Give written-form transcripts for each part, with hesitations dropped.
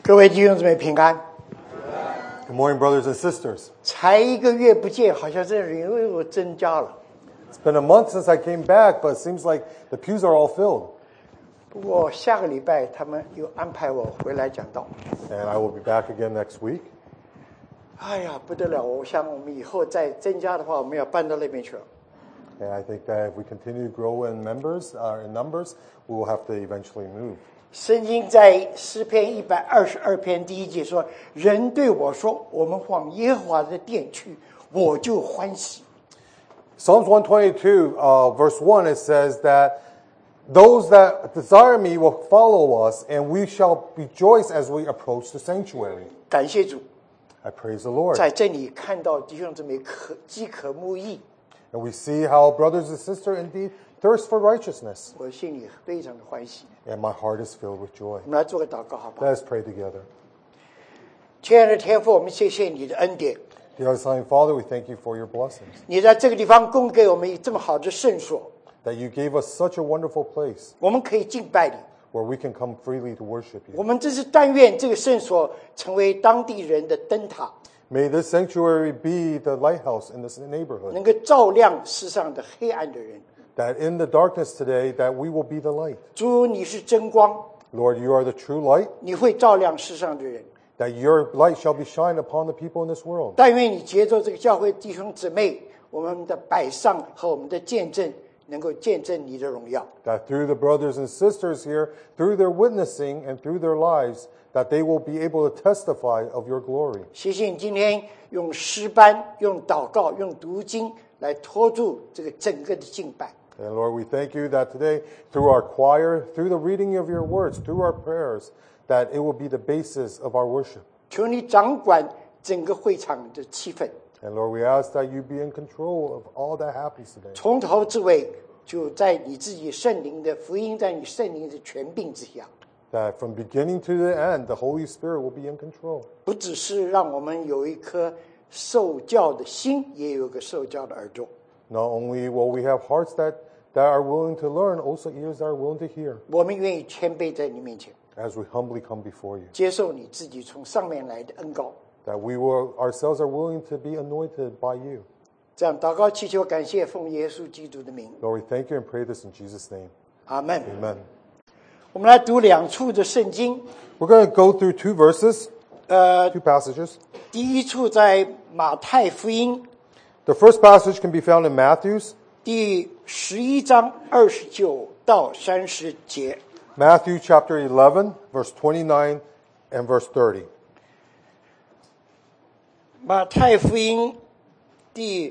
各位弟兄姊妹平安。 Good morning, brothers and sisters. 才1个月不见，好像这人又增加了。 It's been a month since I came back, but it seems like the pews are all filled. 不过下个礼拜他们又安排我回来讲道。 And I will be back again next week. 哎呀，不得了！我想我们以后再增加的话，我们要搬到那边去了。 And I think that if we continue to grow in numbers, we will have to eventually move. 圣经在诗篇122篇第1节说：“人对我说，我们往耶和华的殿去，我就欢喜。” Psalms 122, verse 1, it says that those that desire me will follow us, and we shall rejoice as we approach the sanctuary. 感谢主， I praise the Lord. 在这里看到弟兄姊妹饥渴慕义， And we see how brothers and sisters indeed thirst for righteousness. 我心里非常的欢喜。 And my heart is filled with joy. 我们来做个祷告，好不好？ Let us pray together. 亲爱的天父，我们谢谢你的恩典。 Dear Heavenly Father, we thank you for your blessings. 你在这个地方供给我们这么好的圣所， That you gave us such a wonderful place 我们可以敬拜你。 where we can come freely to worship 我 you. 们真是但愿这个圣所成为当地人的灯塔， May this sanctuary be the lighthouse in this neighborhood. 能够照亮世上的黑暗的人。 That in the darkness today, that we will be the light. 主，你是真光， Lord, you are the true light. 你会照亮世上的人。 That your light shall be shined upon the people in this world. 但愿你接受这个教会弟兄姊妹，我们的摆上和我们的见证，能够见证你的荣耀。 That through the brothers and sisters here, through their witnessing and through their lives, that they will be able to testify of your glory. 谢谢你今天用诗班、用祷告、用读经来托住这个整个的敬拜。 And Lord, we thank you that today, through our choir, through the reading of your words, through our prayers, that it will be the basis of our worship. 求你掌管整个会场的气氛， And Lord, we ask that you be in control of all that happens today. 从头至尾就在你自己圣灵的福音，在你圣灵的权柄之下， That from beginning to the end, the Holy Spirit will be in control. 不只是让我们有一颗受教的心，也有一个受教的耳朵。 Not only will we have hearts that are willing to learn, also ears that are willing to hear, 我们愿意谦卑在你面前， as we humbly come before you. 接受你自己从上面来的恩膏。 That we will ourselves are willing to be anointed by you. 这样祷告祈求感谢，奉耶稣基督的名， Lord, we thank you and pray this in Jesus' name. 阿门。 Amen. 我们来读2处的圣经， We're going to go through two verses, two passages. 第一处在马太福音 The first passage can be found in Matthew's, 第11章29到30节。 Matthew chapter 11, verse 29 and verse 30. 马太福音第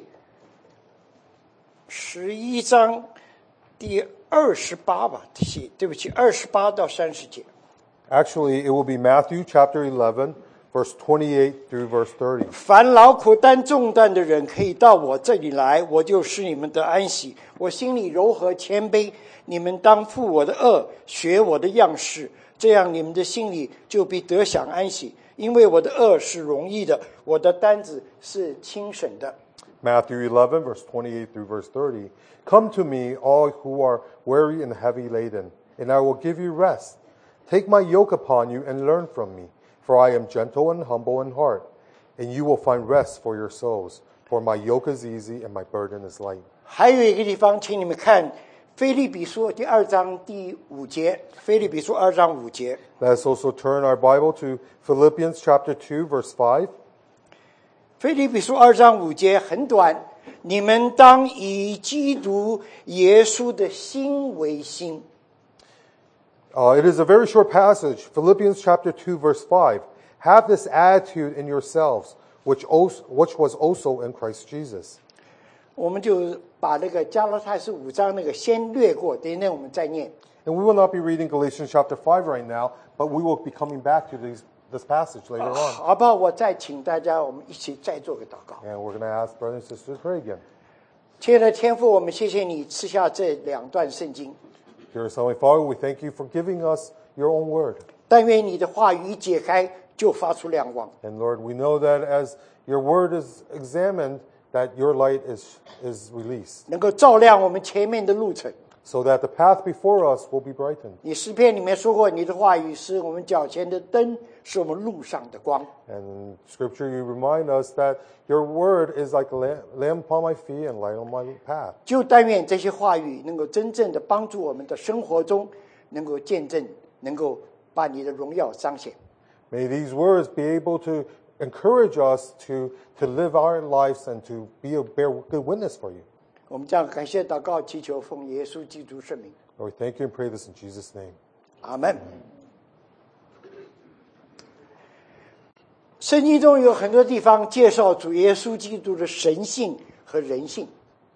11章第28吧，对不起，28到30节。 Actually, it will be Matthew chapter 11, verse 28 through verse 30. 凡劳苦担重担的人，可以到我这里来，我就使你们得安息。我心里柔和谦卑，你们当负我的恶，学我的样式，这样你们的心里就必得享安息。因为我的恶是容易的，我的担子是轻省的。 Matthew 11, verse 28 through verse 30. Come to me, all who are weary and heavy laden, and I will give you rest. Take my yoke upon you and learn from me, for I am gentle and humble in heart, and you will find rest for your souls. For my yoke is easy and my burden is light. 还有一个地方，请你们看腓立比书第2章第5节。腓立比书2章5节。 Let us also turn our Bible to Philippians chapter 2, verse 5. 腓立比书2章5节很短，你们当以基督耶稣的心为心。 It is a very short passage, Philippians chapter 2, verse 5. Have this attitude in yourselves, which was also in Christ Jesus. 我们就把那个加拉太书5章那个先略过，等一下我们再念。 And we will not be reading Galatians chapter 5 right now, but we will be coming back to this passage later on. 好吧，我再请大家，我们一起再做个祷告。 And we're going to ask brothers and sisters to pray again. 亲爱的天父，我们谢谢你赐下这2段圣经， Dear Heavenly Father, we thank you for giving us your own word. 但愿你的话语一解开，就发出亮光。 And Lord, we know that as your word is examined, that your light is released, 能够照亮我们前面的路程， so that the path before us will be brightened. 你诗篇里面说过，你的话语是我们脚前的灯，是我们路上的光。 And in Scripture, you remind us that your word is like a lamp upon my feet and light on my path. 就但愿这些话语能够真正的帮助我们的生活中，能够见证，能够把你的荣耀彰显。 May these words be able to encourage us to live our lives and to bear good witness for you. 我们将感谢祷告，祈求奉耶稣基督圣名。 Lord, we thank you and pray this in Jesus' name. 阿门。圣经中有很多地方介绍主耶稣基督的神性和人性。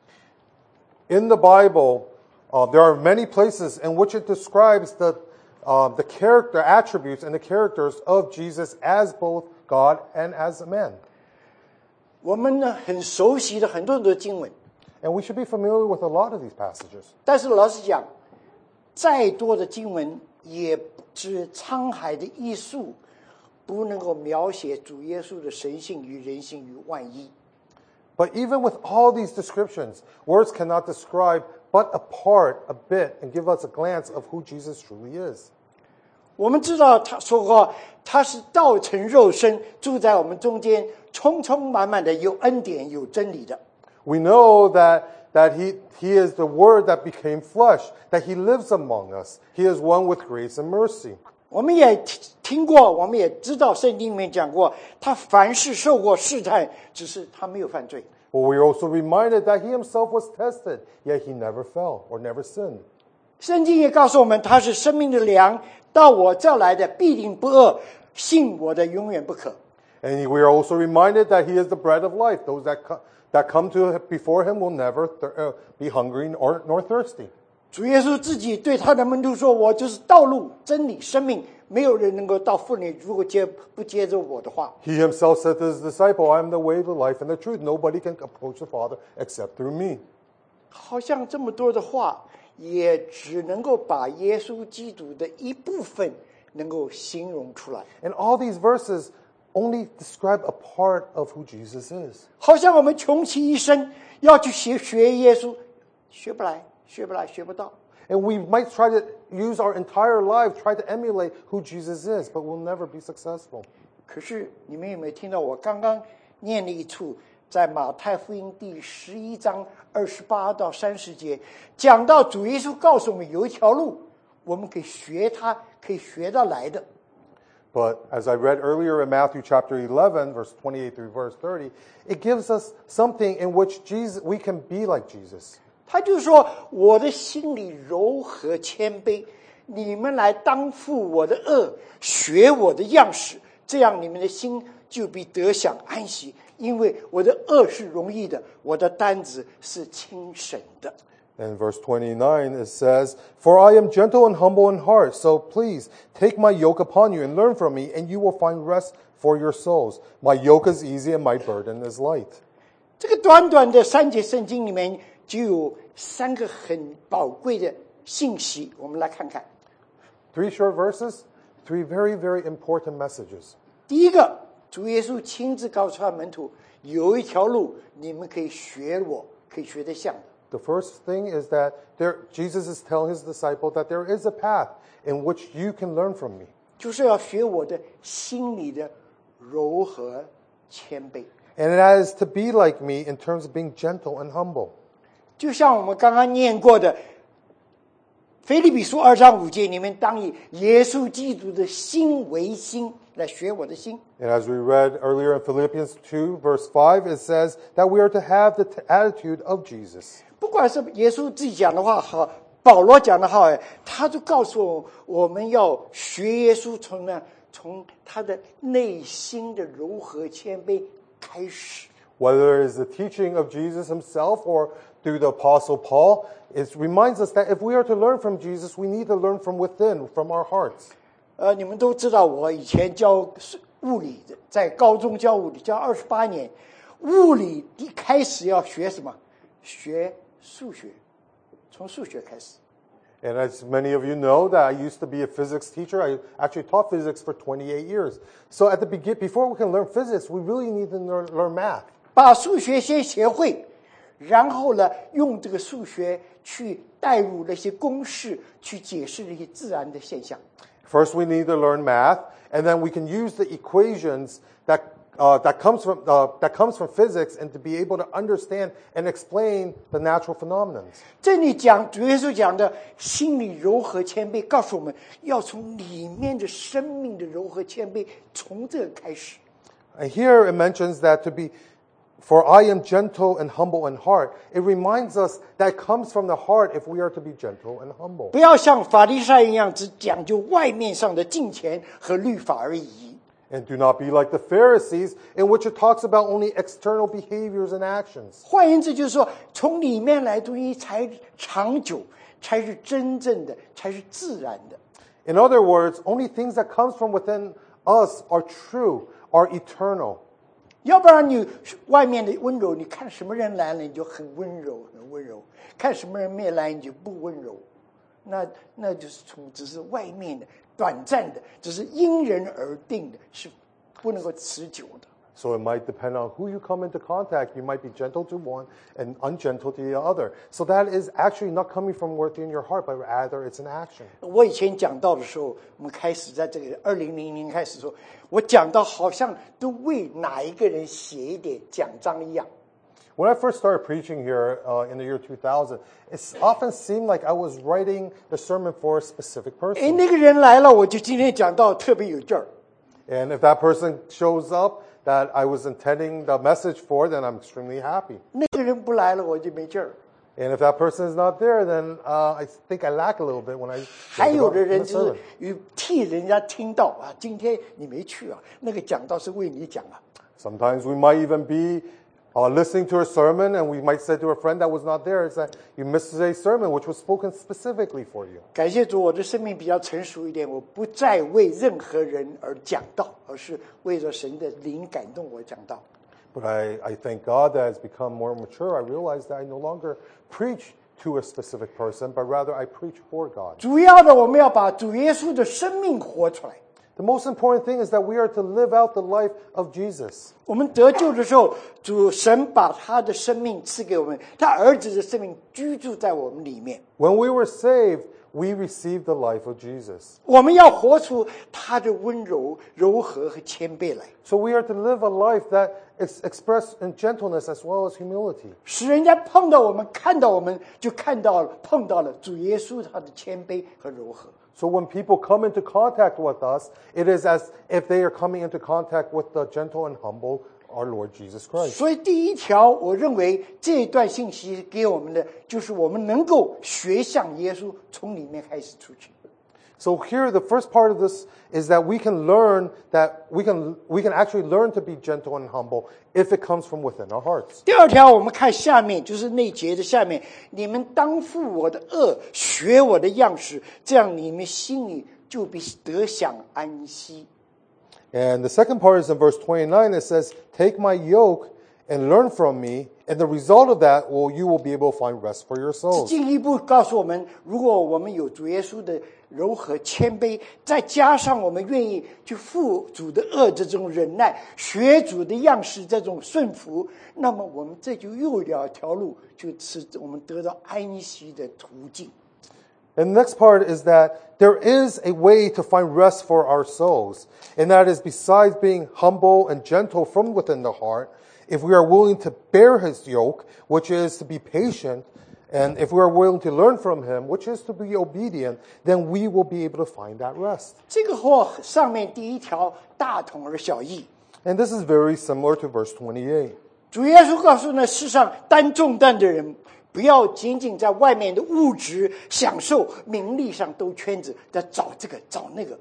In the Bible, there are many places in which it describes the character attributes and the characters of Jesus as both God and as a man. 我们呢很熟悉的很多经文， And we should be familiar with a lot of these passages. 但是老实讲，再多的经文也只沧海的一粟，不能够描写主耶稣的神性与人性与万一。 But even with all these descriptions, words cannot describe but a part, a bit, and give us a glance of who Jesus truly is. 我们知道他说过，他是道成肉身，住在我们中间，充充满满的有恩典有真理的。 We know that he is the Word that became flesh, that he lives among us. He is one with grace and mercy. 我们也听过，我们也知道圣经里面讲过，他凡事受过试探，只是他没有犯罪。 But we're also reminded that he himself was tested, yet he never fell or never sinned. 圣经也告诉我们，他是生命的粮，到我这来的必定不饿，信我的永远不渴。 And we are also reminded that he is the bread of life. Those that come to before him will never be hungry nor thirsty. 主耶稣自己对他的门徒说：“我就是道路、真理、生命，没有人能够到父那里，如果不接着我的话。” He himself said to his disciple, I am the way, the life, and the truth. Nobody can approach the Father except through me. 好像这么多的话，也只能够把耶稣基督的一部分能够形容出来。 And all these verses only describe a part of who Jesus is. 好像我们穷其一生要去学耶稣，学不来，学不到。 And we might try to use our entire life, try to emulate who Jesus is, but we'll never be successful. 可是你们有没有听到我刚刚念了一处，在马太福音第11章28到30节，讲到主耶稣告诉我们有一条路，我们可以学它，可以学得来的。 But as I read earlier in Matthew chapter 11, verse 28 through verse 30, it gives us something in which we can be like Jesus. 他就说：“我的心里柔和谦卑，你们来当负我的恶，学我的样式，这样你们的心就必得享安息。因为我的恶是容易的，我的担子是轻省的。” In verse 29, it says, For I am gentle and humble in heart, so please take my yoke upon you and learn from me, and you will find rest for your souls. My yoke is easy and my burden is light. 这个短短的3节圣经里面，就有3个很宝贵的信息，我们来看看。 3 short verses, 3 very, very important messages. 第一个，主耶稣亲自告诉他门徒，有一条路你们可以学我，可以学得像的。 The first thing is that Jesus is telling his disciple that there is a path in which you can learn from me. 就是要学我的心里的柔和谦卑。 And it is to be like me in terms of being gentle and humble. 就像我们刚刚念过的腓立比书2章5节，你们当以耶稣基督的心为心，来学我的心。 And as we read earlier in Philippians 2, verse 5, it says that we are to have the attitude of Jesus. 不管是耶稣自己讲的话好，保罗讲的好，他就告诉我们要学耶稣从他的内心的柔和谦卑开始。 Whether it is the teaching of Jesus himself or through the Apostle Paul, it reminds us that if we are to learn from Jesus, we need to learn from within, from our hearts. 你们都知道，我以前教物理的，在高中教物理教28年，物理一开始要学什么？学数学，从数学开始。 And as many of you know, that I used to be a physics teacher. I actually taught physics for 28 years. So at the before we can learn physics, we really need to learn math. 把数学先学会， 然后呢，用这个数学去带入那些公式，去解释那些自然的现象。 First, we need to learn math, and then we can use the equations that comes from physics, and to be able to understand and explain the natural phenomena. 这里讲主耶稣讲的心里柔和谦卑，告诉我们要从里面的生命的柔和谦卑，从这个开始。 And here it mentions that for I am gentle and humble in heart. It reminds us that it comes from the heart if we are to be gentle and humble. 不要像法利赛一样，只讲究外面上的敬虔和律法而已。 And do not be like the Pharisees, in which it talks about only external behaviors and actions. 换言之，就是说，从里面来东西才长久，才是真正的，才是自然的。 In other words, only things that comes from within us are true, are eternal. 要不然你外面的温柔，你看什么人来了你就很温柔，很温柔；看什么人没来你就不温柔。那就是只是外面的、短暂的，只是因人而定的，是不能够持久的。 So it might depend on who you come into contact. You might be gentle to one and ungentle to the other. So that is actually not coming from within your heart, but rather it's an action. 我以前讲到的时候，我们开始在这个2000年开始的时候，我讲到好像都为哪一个人写一点奖章一样。 When I first started preaching here in the year 2000, it often seemed like I was writing the sermon for a specific 哎， person. 那个人来了，我就今天讲到特别有劲儿。 And if that person shows up that I was intending the message for, then I'm extremely happy. 那个人不来了，我就没劲儿。 And if that person is not there, then I think I lack a little bit when I 还 think 有 about 的 the 人就是 sermon. 替人家听到啊，今天你没去啊，那个讲道是为你讲啊。 Sometimes we might even be listening to a sermon, and we might say to a friend that was not there, it's that you missed today's sermon, which was spoken specifically for you. 感谢主，我的生命比较成熟一点，我不再为任何人而讲道，而是为了神的灵感动我讲道。 But I thank God that as become more mature, I realize that I no longer preach to a specific person, but rather I preach for God. 主要的，我们要把主耶稣的生命活出来。 The most important thing is that we are to live out the life of Jesus. 我们得救的时候，主神把他的生命赐给我们，他儿子的生命居住在我们里面。 When we were saved, we received the life of Jesus. 我们要活出他的温柔、柔和和谦卑来， So we are to live a life that is expressed in gentleness as well as humility. 使人家碰到我们、看到我们，就看到了、碰到了主耶稣他的谦卑和柔和。 So when people come into contact with us, it is as if they are coming into contact with the gentle and humble our Lord Jesus Christ. 所以第一条，我认为这一段信息给我们的，就是我们能够学像耶稣，从里面开始出去。 So here, the first part of this is that we can learn that we can actually learn to be gentle and humble if it comes from within our hearts. 第二条，我们看下面，就是那节的下面，你们当负我的恶，学我的样式，这样你们心里就必得享安息。 And the second part is in verse 29. It says, "Take my yoke and learn from me, and the result of that you will be able to find rest for your souls." 进一步告诉我们，如果我们有主耶稣的柔和谦卑，再加上我们愿意去负主的恶这种忍耐，学主的样式这种顺服，那么我们这就又有一条路，就是我们得到安息的途径。 And the next part is that there is a way to find rest for our souls, and that is besides being humble and gentle from within the heart, if we are willing to bear his yoke, which is to be patient, and if we are willing to learn from him, which is to be obedient, then we will be able to find that rest. 这个和上面第一条大同而小异。 And this is very similar to verse 28. 主耶稣告诉呢，世上担重担的人，不要仅仅在外面的物质享受、名利上兜圈子，在找这个找那个。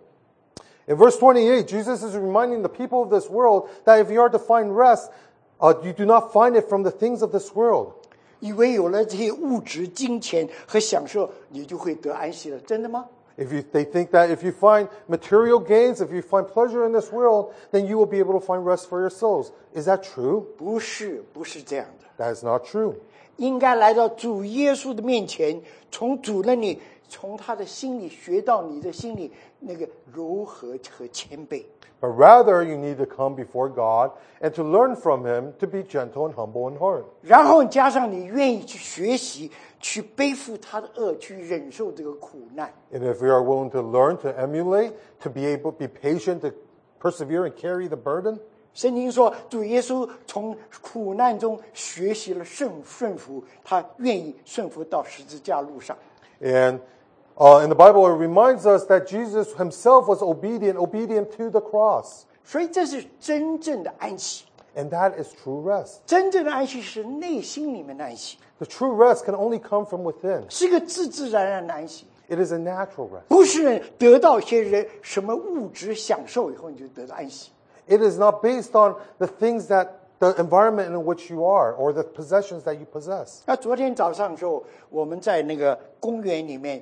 In verse 28, Jesus is reminding the people of this world that if you are to find rest, you do not find it from the things of this world. 以为有了这些物质、金钱和享受，你就会得安息了，真的吗？ They think that if you find material gains, if you find pleasure in this world, then you will be able to find rest for your souls. Is that true? 不是这样的。 That is not true. 应该来到主耶稣的面前，从主那里从他的心里学到你的心里那个柔和和谦卑。 But rather, you need to come before God and to learn from Him to be gentle and humble in heart. 然后加上你愿意去学习，去背负他的恶，去忍受这个苦难。 And if we are willing to learn, to emulate, to be able to be patient, to persevere and carry the burden, 圣经说，主耶稣从苦难中学习了顺服，他愿意顺服到十字架路上。 and in the Bible, it reminds us that Jesus Himself was obedient to the cross. 所以这是真正的安息。 And that is true rest. 真正的安息是内心里面的安息， The true rest can only come from within. 是一个自自然然的安息， It is a natural rest. 不是得到一些人什么物质享受以后你就得到安息。 It is not based on the things that the environment in which you are or the possessions that you possess. 那昨天早上的时候，我们在那个公园里面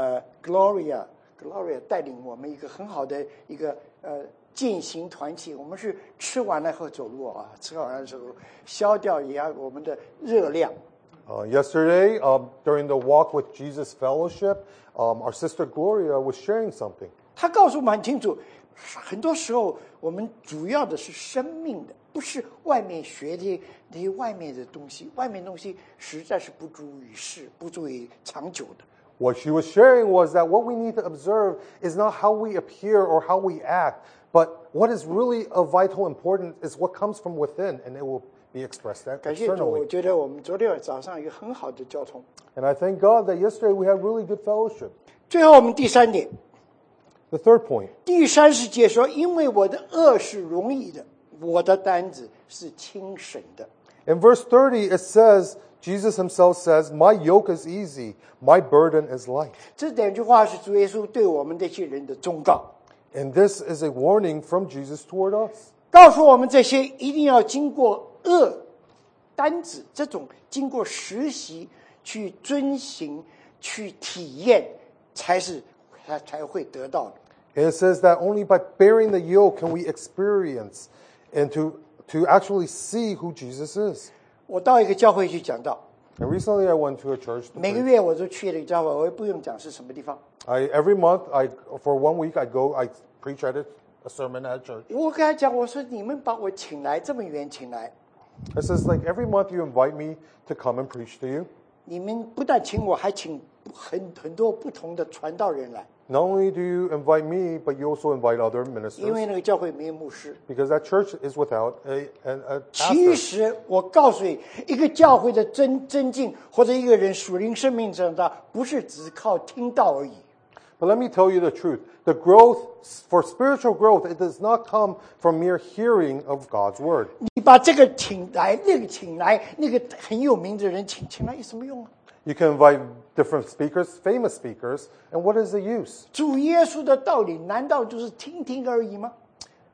，Gloria 带领我们一个很好的一个健行团体，我们是吃完了后走路啊，吃完了之后消掉一下我们的热量。 Yesterday, during the Walk with Jesus Fellowship, our sister Gloria was sharing something. 他告诉我们很清楚，很多时候我们主要的是生命的，不是外面学的那些外面的东西。外面的东西实在是不足以事，不足以长久的。 What she was sharing was that what we need to observe is not how we appear or how we act, but what is really of vital importance is what comes from within, and it will be expressed 感谢主，我 externally. 觉得我们昨天早上有一个很好的交通。 And I thank God that yesterday we had really good fellowship. 最后我们第三点， The third point, 第30节说：“因为我的恶是容易的，我的担子是轻省的。” in verse 30, it says, Jesus Himself says, "My yoke is easy, my burden is light." 这两句话是主耶稣对我们这些人的忠告， And this is a warning from Jesus toward us. 告诉我们这些一定要经过担子这种经过实习去遵行、去体验，才会得到的。 And it says that only by bearing the yoke can we experience and to actually see who Jesus is. 我到一个教会去讲道， And recently I went to a church. 每个月我都去了一个教会，我也不用讲是什么地方。 Every month, for 1 week, I preach at a sermon at a church. 我跟他讲，我说你们把我请来这么远请来， It says like every month you invite me to come and preach to you. 你们不但请我，还请很多不同的传道人来， Not only do you invite me, but you also invite other 因为 ministers 那个教会没有牧师。 because that church is without a 其 pastor. 实我告诉你，一个教会的增进，或者一个人属灵生命长大，不是只靠听道而已。 But let me tell you the truth. The growth, for spiritual growth, it does not come from mere hearing of God's word. 你把这个请来，那个请来，那个很有名的人请来有什么用啊？ You can invite different speakers, famous speakers, and what is the use? 主耶稣的道理难道就是听而已吗？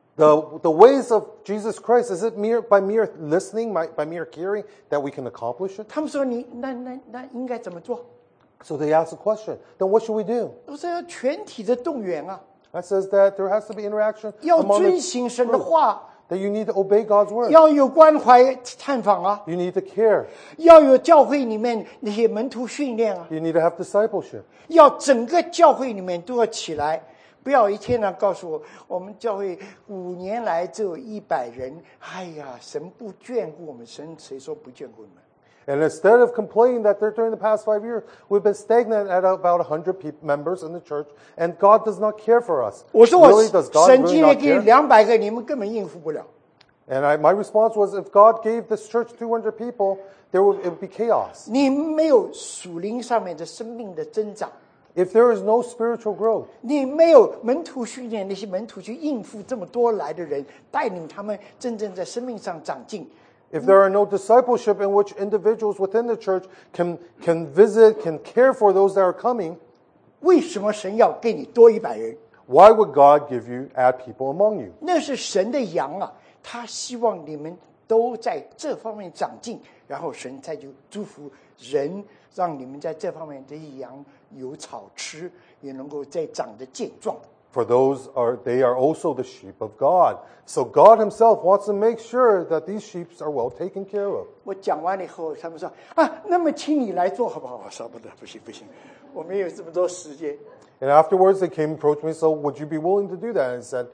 The ways of Jesus Christ, is it by mere listening, by mere hearing, that we can accomplish it? 他们说那应该怎么做？ So they ask the question, then what should we do? 我说要全体的动员啊， That says that there has to be interaction 要 among 遵 the 行神的 group, 话， that you need to obey God's word. 要有关怀探访啊， You need to care. 要有教会里面那些门徒训练啊， You need to have discipleship. 要整个教会里面都要起来，不要一天呢告诉我们教会5年来只有100人，哎呀，神不眷顾我们，神谁说不眷顾你们？ And instead of complaining that during the past 5 years, we've been stagnant at about 100 members in the church, and God does not care for us. 我说 Really, does God 神 really 今天 not 给 care? 200个，你们根本应付不了。 And my response was, if God gave this church 200 people, it would be chaos. 你没有属灵上面的生命的增长， If there is no spiritual growth, 你没有门徒训练那些门徒去应付这么多来的人，带领他们真正在生命上长进。 if there are no discipleship in which individuals within the church can visit, can care for those that are coming, 为什么神要给你多100人？ why would God give you, add people among you? 那是神的羊啊，他希望你们都在这方面长进，然后神才就祝福人，让你们在这方面的羊有草吃，也能够再长得健壮。 For they are also the sheep of God. So God himself wants to make sure that these sheep are well taken care of. 我讲完了以后，他们说那么请你来做好不好？我说不得，不行，我没有这么多时间。 And afterwards they came approach me, so would you be willing to do that? And I said,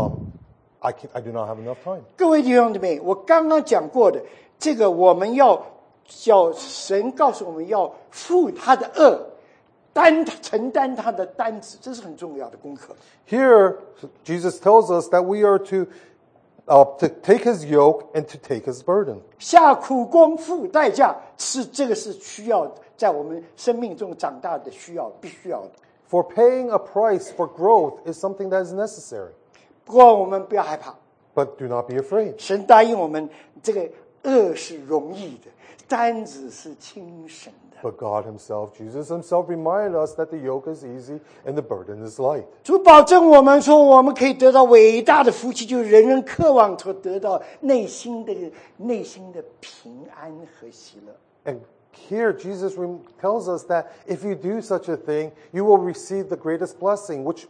I do not have enough time. 各位弟兄姊妹，我刚刚讲过的，这个我们要神告诉我们要负他的恶，承担他的担子，这是很重要的功课。 Here, Jesus tells us that we are to take his yoke and to take his burden. 下苦功付代价，这个是需要在我们生命中长大的必须要的。 For paying a price for growth is something that is necessary. 不过我们不要害怕， But do not be afraid. 神答应我们，这个恶是容易的，担子是轻省的。 But God himself, Jesus himself reminded us that the yoke is easy and the burden is light. 主保证我们说，我们可以得到伟大的福气，就是人人渴望所得到内心的平安和喜乐。 And here Jesus tells us that if you do such a thing, you will receive the greatest blessing, which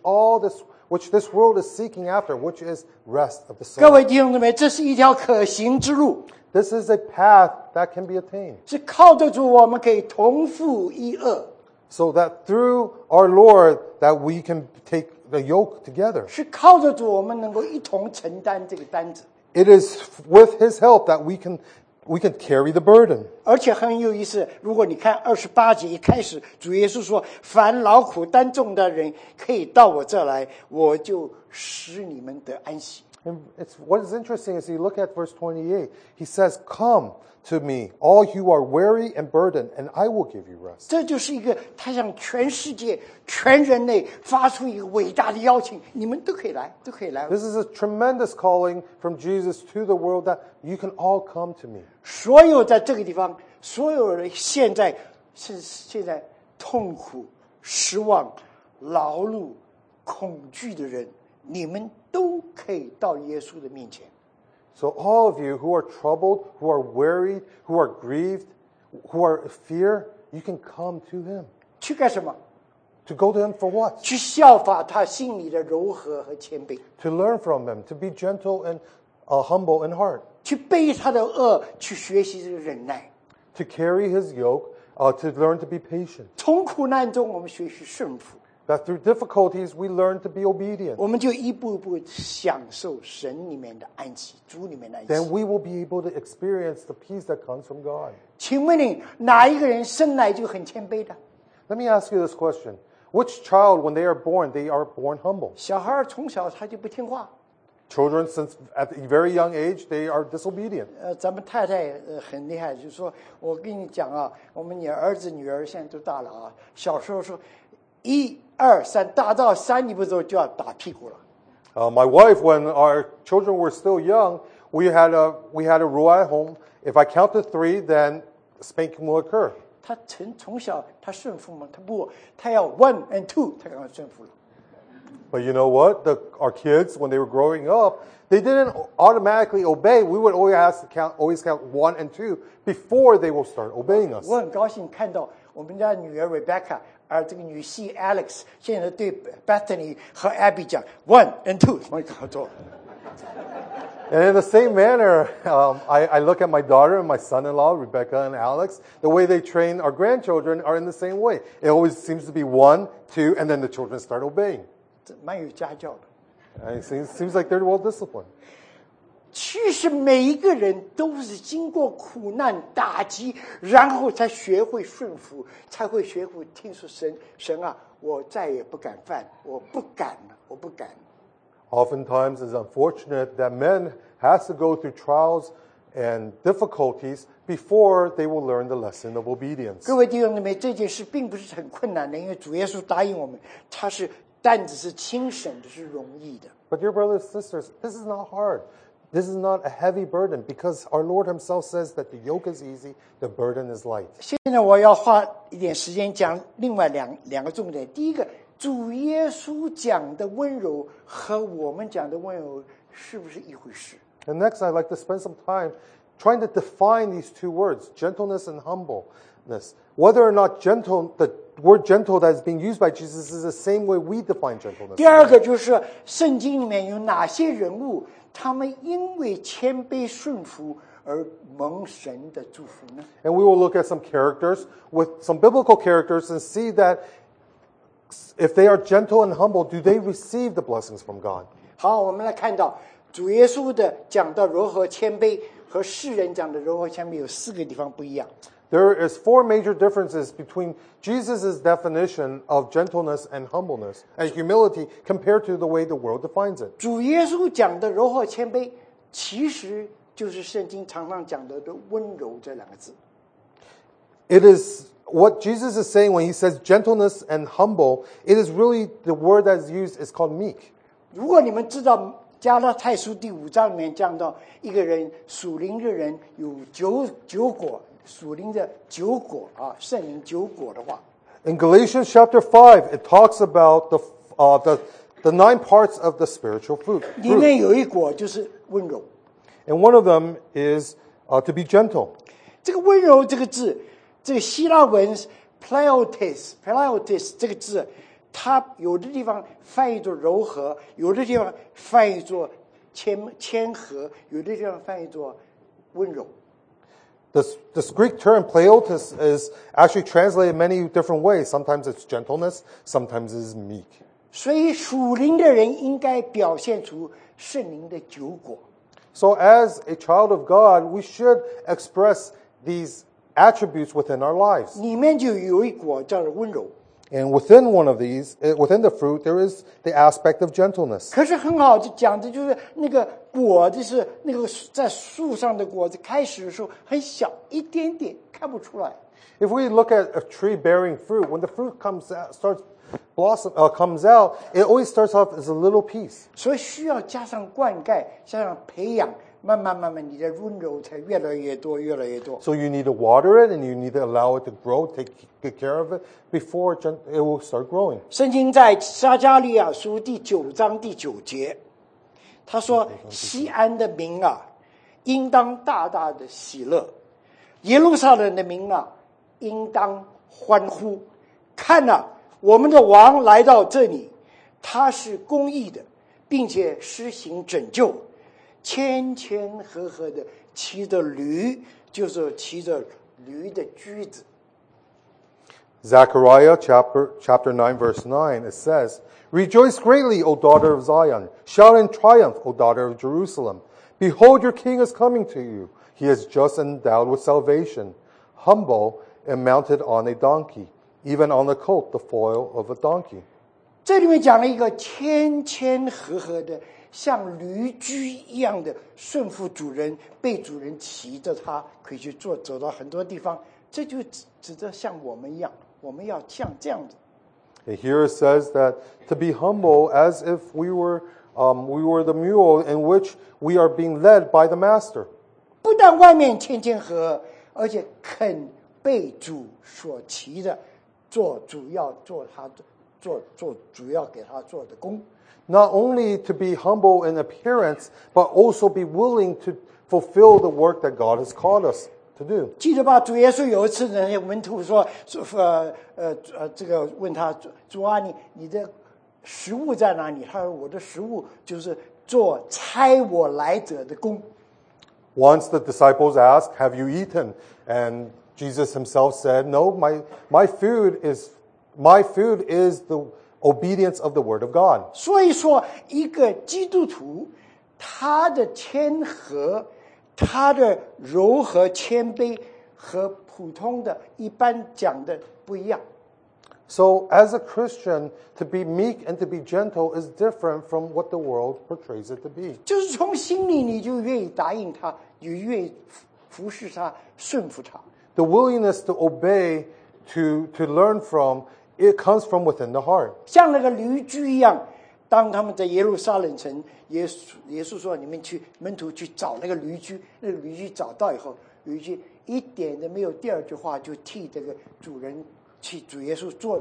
this world is seeking after, which is rest of the 各 soul. 位弟兄姊妹，这是一条可行之路， This is a path that can be attained. 是靠得住我们可以同负一恶， So that through our Lord that we can take the yoke together. 是靠得住我们能够一同承担这个担子。 It is with his help that we can carry the burden. 而且很有意思，如果你看28节一开始，主耶稣说：“凡劳苦担重的人，可以到我这来，我就使你们得安息。” And what is interesting is you look at verse 28. He says, "Come to me, all you are weary and burdened, and I will give you rest." 这就是一个他向全世界、全人类发出一个伟大的邀请，你们都可以来，都可以来。 This is a tremendous calling from Jesus to the world that you can all come to me. 所有在这个地方，所有人现在痛苦、失望、劳碌、恐惧的人，你们都可以到耶稣的面前。 So all of you who are troubled, who are worried, who are grieved, who are in fear, you can come to him. 去干什么？ To go to him for what? 去效法他心里的柔和和谦卑， To learn from him, to be gentle and humble in heart. 去背他的恶，去学习这个忍耐。 To carry his yoke, to learn to be patient. 从苦难中，我们学习顺服， That through difficulties we learn to be obedient. 我们就一步一步享受神里面的安息，主里面的安 Then 息。 we will be able to experience the peace that comes from God. 请问你哪一个人生来就很谦卑的？ Let me ask you this question. Which child, when they are born humble? 小孩从小他就不听话。 Children, since at a very young age, they are disobedient. 咱们太太很厉害，就是说我跟你讲啊，我们儿子女儿现在都大了啊，小时候说1、2、3，大到3你不走就要打屁股了。 My wife, when our children were still young, we had a rule at home. If I count to 3, then spanking will occur. 他从小他顺服吗？他要 1 and 2，他刚刚顺服了。 But you know what? Our kids, when they were growing up, they didn't automatically obey. We would always count 1 and 2 before they will start obeying us. 我很高兴看到我们家女儿 Rebecca， 而这个女婿 Alex 现在对 Bethany 和 Abby 讲 1 and 2， 我们搞做。 And in the same manner, I look at my daughter and my son-in-law, Rebecca and Alex. The way they train our grandchildren are in the same way. It always seems to be 1, 2, and then the children start obeying. 这蛮有家教的。 And it seems like they're well disciplined. 其实每一个人都是经过苦难打击，然后才学会顺服，才会学会听说神啊，我再也不敢犯，我不敢了，我不敢。 Oftentimes, it's unfortunate that men has to go through trials and difficulties before they will learn the lesson of obedience. 各位弟兄姊妹，这件事并不是很困难的，因为主耶稣答应我们，他是担子是轻省的，是容易的。 But dear brothers and sisters, this is not hard. This is not a heavy burden because our Lord himself says that the yoke is easy, the burden is light. 现在我要花一点时间讲另外两个重点。第一个，主耶稣讲的温柔和我们讲的温柔是不是一回事？ And next, I'd like to spend some time trying to define these two words, gentleness and humbleness. Whether or not word gentle that is being used by Jesus is the same way we define gentleness. 第二个就是圣经里面有哪些人物，他们因为谦卑顺服而蒙神的祝福呢？ And we will look at some characters, with some biblical characters, and see that if they are gentle and humble, do they receive the blessings from God? 好，我们来看到主耶稣的讲到柔和谦卑和世人讲的柔和谦卑有4个地方不一样。 There is 4 major differences between Jesus' definition of gentleness and humbleness and humility compared to the way the world defines it. 主耶稣讲的柔和谦卑，其实就是圣经常常讲的温柔这2个字。 It is what Jesus is saying when he says gentleness and humble. It is really the word that is used is called meek. 如果你们知道加拉太书第5章里面讲到一个人属灵的人有九果，属灵的9果啊，圣灵9果的话， In Galatians chapter 5, it talks about the 9 parts of the spiritual fruit. 里面有一果就是温柔。 And one of them is to be gentle. 这个温柔这个字，这个希腊文 pleiotes 这个字，它有的地方翻译作柔和，有的地方翻译作谦和，有的地方翻译作温柔。 This Greek term pleiotes is actually translated many different ways. Sometimes it's gentleness, sometimes it's meek. 所以属灵的人应该表现出圣灵的9果。 So as a child of God, we should express these attributes within our lives. 里面就有一果叫做温柔。 And within one of these, within the fruit, there is the aspect of gentleness. 可是很好讲的就是那个果子是那个在树上的果子，开始的时候很小，一点点看不出来。 If we look at a tree bearing fruit, when the fruit comes out, it always starts off as a little piece. 所以需要加上灌溉，加上培养，慢慢，你的温柔才越来越多，越来越多。 So you need to water it and you need to allow it to grow, take good care of it before it will start growing. 圣经在撒迦利亚书第9章第9节，他说：“西安的民啊，应当大大的喜乐；耶路撒冷的民啊，应当欢呼。看哪，我们的王来到这里，他是公义的，并且施行拯救。谦谦和和的骑着驴，就是骑着驴的驹子。” Zechariah chapter 9, verse 9, it says, Rejoice greatly, O daughter of Zion. Shout in triumph, O daughter of Jerusalem. Behold, your king is coming to you. He is just and endowed with salvation, humble and mounted on a donkey, even on the colt, the foal of a donkey. 这里面讲了一个谦谦和和的，像驴驹一样的顺服主人，被主人骑着它可以去走到很多地方。这就指着像我们一样，我们要像这样子。 And here it says that to be humble as if we were the mule in which we are being led by the master. 不但外面谦谦和和，而且肯被主所骑的，做主要给他做的工。 Not only to be humble in appearance, but also be willing to fulfill the work that God has called us to do. 记得吧？主耶稣有一次呢，门徒说，这个问他，主啊，你的食物在哪里？他说，我的食物就是做差我来者的工。 Once the disciples asked, "Have you eaten?" And Jesus himself said, "No, my food is the obedience of the word of God." 所以说，一个基督徒，他的谦和，他的柔和谦卑，和普通的一般讲的不一样。 So, as a Christian, to be meek and to be gentle is different from what the world portrays it to be. 就是从心里你就愿意答应他，你愿意服侍他，顺服他。 The willingness to obey, to learn from, it comes from within the heart. 像那个驴驹一样，当他们在耶路撒冷城，耶稣说：“你们门徒去找那个驴驹。”那个驴驹找到以后，驴驹一点都没有第二句话，就替这个主人去主耶稣坐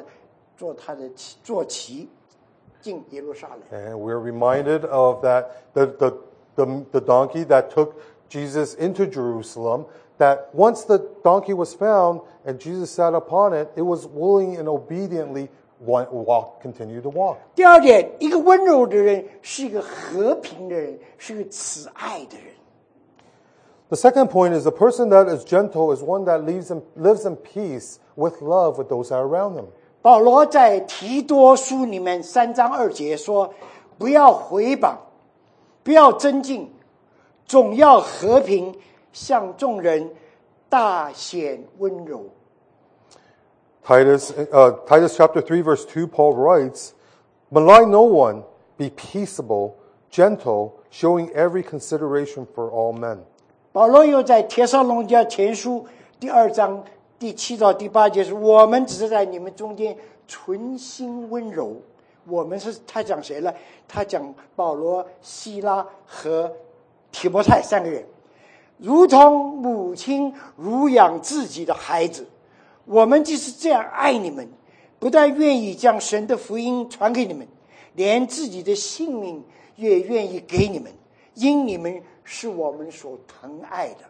骑进耶路撒冷。 And we're reminded of that the donkey that took Jesus into Jerusalem. that once the donkey was found and Jesus sat upon it, it was willing and obediently continue to walk. 第二点，一个温柔的人是一个和平的人，是一个慈爱的人。 The second point is the person that is gentle is one that lives in peace with love with those that are around him. 保罗在提多书里面3章2节说：“不要毁谤，不要争竞，总要和平，向众人大显温柔。” Titus chapter 3 verse 2, Paul writes, "Malign no one, be peaceable, gentle, showing every consideration for all men." 保罗又在帖撒罗尼迦前书第2章第7到第8节说：“我们只是在你们中间存心温柔。”我们是他讲谁呢？他讲保罗、希拉和提摩太3个人，如同母亲乳养自己的孩子。我们就是这样爱你们，不但愿意将神的福音传给你们，连自己的性命也愿意给你们，因你们是我们所疼爱的。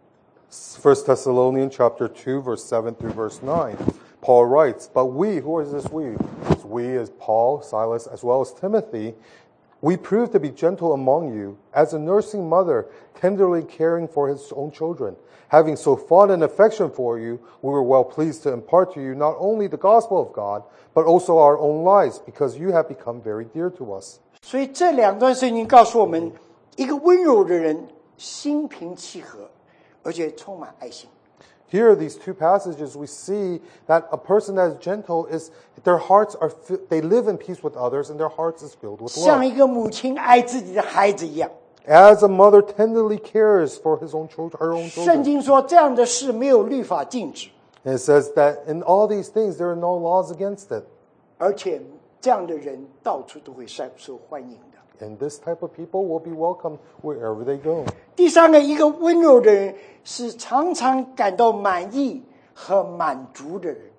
1 Thessalonians chapter 2 verse 7 through verse 9, Paul writes, "But we," who is this we? This we is Paul, Silas, as well as Timothy. "We prove to be gentle among you, as a nursing mother tenderly caring for his own children. Having so fond an affection for you, we were well pleased to impart to you not only the gospel of God, but also our own lives, because you have become very dear to us." 所以这2段圣经告诉我们，一个温柔的人心平气和，而且充满爱心。 Here, these two passages, we see that a person that is gentle is their hearts are they live in peace with others, and their hearts is filled with 像 love. 一个母亲爱自己的孩子一样。 As a mother tenderly cares for her own 圣 children. 经说这样的事没有律法禁止， And it says that in all these things there are no laws against it. 而且这样的人到处都会受欢迎的。 And this type of people will be welcomed wherever they go. 第三个，一个温柔的人是常常感到满意和满足的人。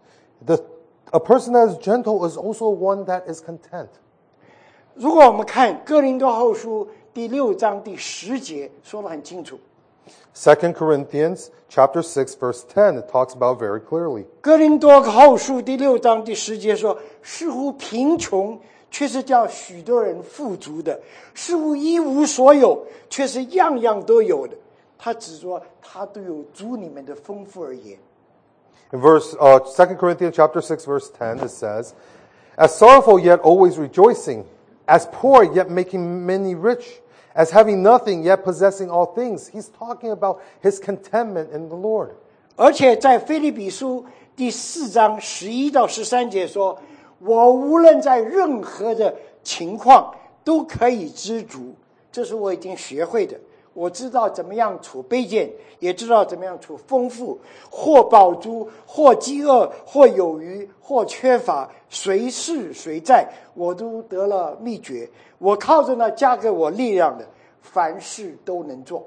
A person that is gentle is also one that is content. 如果我们看哥林多后书第6章第10节，说得很清楚。 2 Corinthians chapter 6 verse 10, it talks about very clearly. 哥林多后书第6章第10节说：“似乎贫穷，却是叫许多人富足的；似乎一无所有，却是样样都有的。”他只说他都有主你们的丰富而言。 In 2 Corinthians chapter 6 verse 10, it says, "As sorrowful yet always rejoicing, as poor yet making many rich, as having nothing yet possessing all things." He's talking about his contentment in the Lord. 而且在腓立比书第4章11到13节说：“我无论在任何的情况都可以知足，这是我已经学会的。我知道怎么样处卑贱，也知道怎么样处丰富，或饱足，或饥饿，或有余，或缺乏，随是随在，我都得了秘诀。我靠着那加给我力量的，凡事都能做。”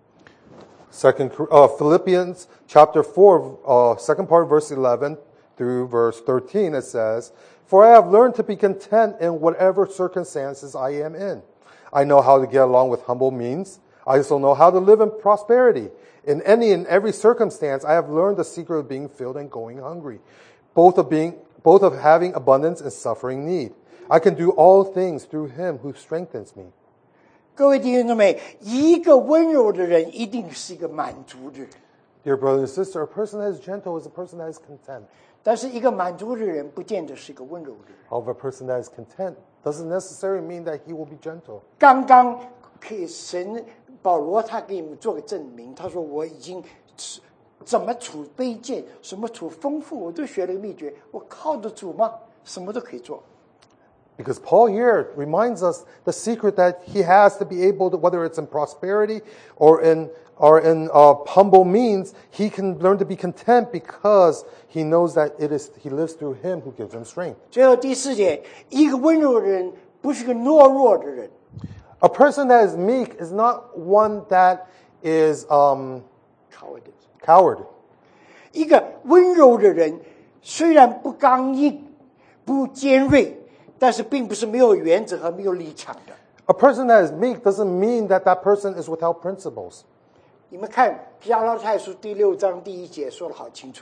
Philippians chapter 4, second part, verse 11 through verse 13, it says, "For I have learned to be content in whatever circumstances I am in. I know how to get along with humble means. I also know how to live in prosperity. In any and every circumstance, I have learned the secret of being filled and going hungry, both of having abundance and suffering need. I can do all things through him who strengthens me." 各位弟兄姊妹，一个温柔的人一定是一个满足的人， Dear brother and sister, a person that is gentle is a person that is content. 但是一个满足的人不见得是一个温柔的人。 However, a person that is content doesn't necessarily mean that he will be gentle. 刚刚保罗他给你们做个证明，他说我已经怎么处卑贱，什么处丰富，我都学了个秘诀。我靠得住吗？什么都可以做。 Because Paul here reminds us the secret that he has to be able to, whether it's in prosperity or in humble means, he can learn to be content because he knows that he lives through him who gives him strength. 最后第4点，一个温柔的人不是个懦弱的人。 A person that is meek is not one that is coward. 一个温柔的人虽然不刚硬、不尖锐，但是并不是没有原则和没有立场的。 A person that is meek doesn't mean that that person is without principles. 你们看加拉太书第6章第1节说得好清楚。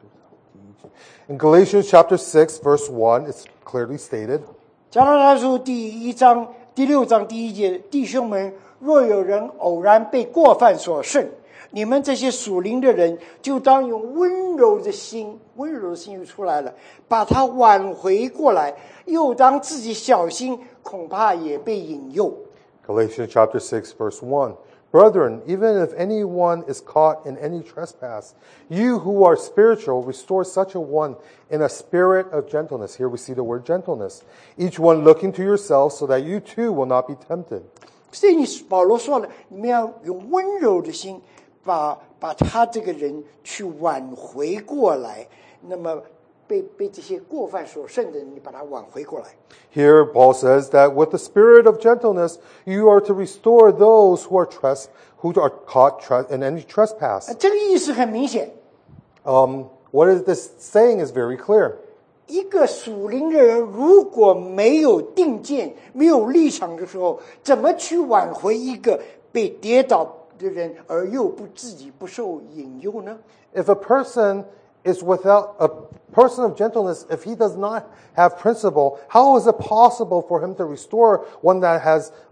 In Galatians chapter 6, verse 1, it's clearly stated, 加拉太书第6章第1节，弟兄们，若有人偶然被过犯所胜，你们这些属灵的人，就当用温柔的心又出来了，把他挽回过来，又当自己小心，恐怕也被引诱。 Galatians chapter 6, verse 1. Brethren, even if anyone is caught in any trespass, you who are spiritual, restore such a one in a spirit of gentleness. Here we see the word gentleness. Each one looking to yourself so that you too will not be tempted. 所以保罗说了，你们要用温柔的心把他这个人去挽回过来，那么被这些过犯所胜的人，你把他挽回过来。 Here Paul says that with the spirit of gentleness, you are to restore those who are caught in any trespass. 这个意思很明显。 What is this saying is very clear. 一个属灵的人如果没有定见、没有立场的时候，怎么去挽回一个被跌倒的人，而又自己不受引诱呢？ If a person is without a person of gentleness, if he does not have principle, how is it possible for him to restore one that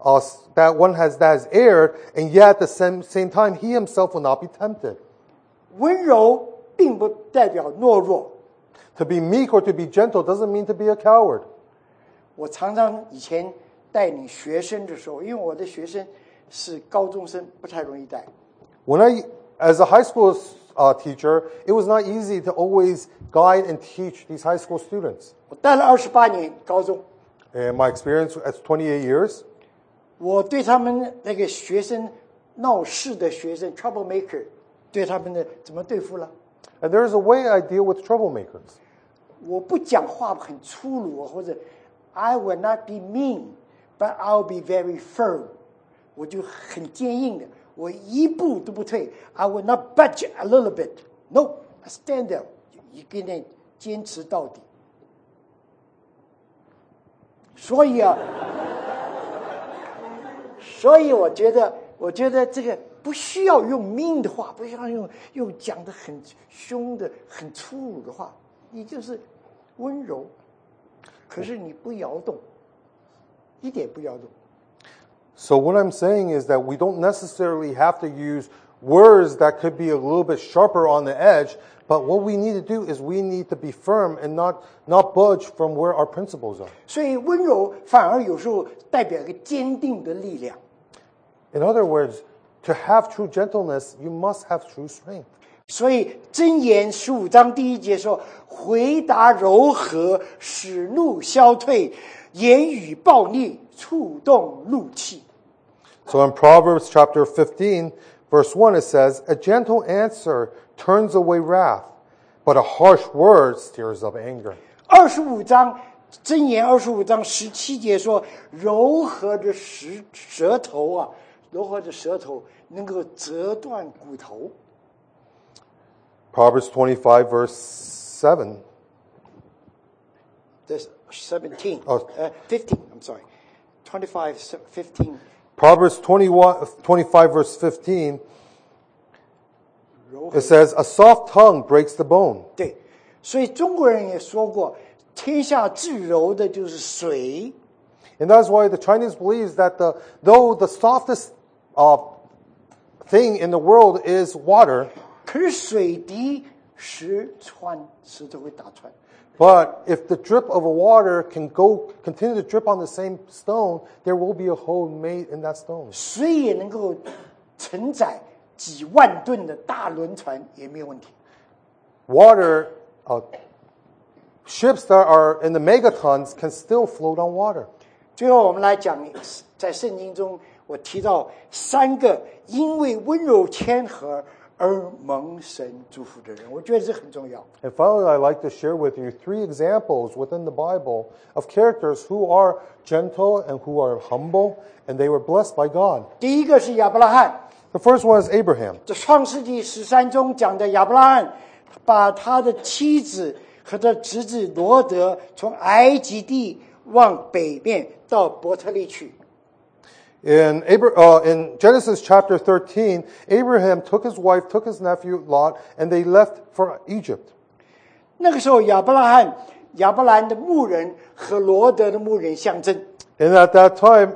has erred, and yet at the same time he himself will not be tempted? 温柔并不代表懦弱。 To be meek or to be gentle doesn't mean to be a coward. 我常常以前带领学生的时候，因为我的学生是高中生，不太容易带。 As a high school teacher, it was not easy to always guide and teach these high school students. 我带了28年高中。 In my experience, it's 28 years. 我对他们那个学生闹事的学生 troublemaker， 对他们的怎么对付了？ And there's a way I deal with troublemakers. 我不讲话很粗鲁，或者 I will not be mean, but I'll be very firm。我就很坚硬的，我一步都不退。I will not budge a little bit. No, I stand there， 一个人坚持到底。所以我觉得这个不需要用mean的话，不需要用讲得很凶的、很粗鲁的话，你就是温柔，可是你不摇动，一点不摇动。 So what I'm saying is that we don't necessarily have to use words that could be a little bit sharper on the edge, but what we need to do is we need to be firm and not budge from where our principles are. 所以温柔反而有时候代表一个坚定的力量。 In other words, to have true gentleness, you must have true strength. 所以箴言15章第1节说，回答柔和，使怒消退，言语暴逆，触动怒气。 So in Proverbs chapter 15, verse 1, it says, a gentle answer turns away wrath, but a harsh word stirs up anger. 25章箴言25章17节说，柔和的舌头能够折断骨头。 Proverbs 25, verse 7. There's 17. 15, I'm sorry. 25:15. Proverbs 25, verse 15, it says, a soft tongue breaks the bone. 对，所以中国人也说过，天下至柔的就是水。 And that's why the Chinese believes that though the softest thing in the world is water, 可是水滴石头会打穿。 but if the drip of water can continue to drip on the same stone, there will be a hole made in that stone. 水也能够承载几万吨的大轮船，也没有问题。 Water, ships that are in the megatons can still float on water. 最后我们来讲，在圣经中我提到3个因为温柔谦和而蒙神祝福的人，我觉得这很重要。 And finally, I'd like to share with you 3 examples within the Bible of characters who are gentle and who are humble, and they were blessed by God. 第一个是亚伯拉罕， The first one is Abraham. 这创世纪13中讲的亚伯拉罕，把他的妻子和他侄子罗德从埃及地往北面到伯特利去。 In Genesis chapter 13, Abraham took his wife, took his nephew Lot, and they left for Egypt. 那个时候，亚伯兰的牧人和罗德的牧人相争， And at that time,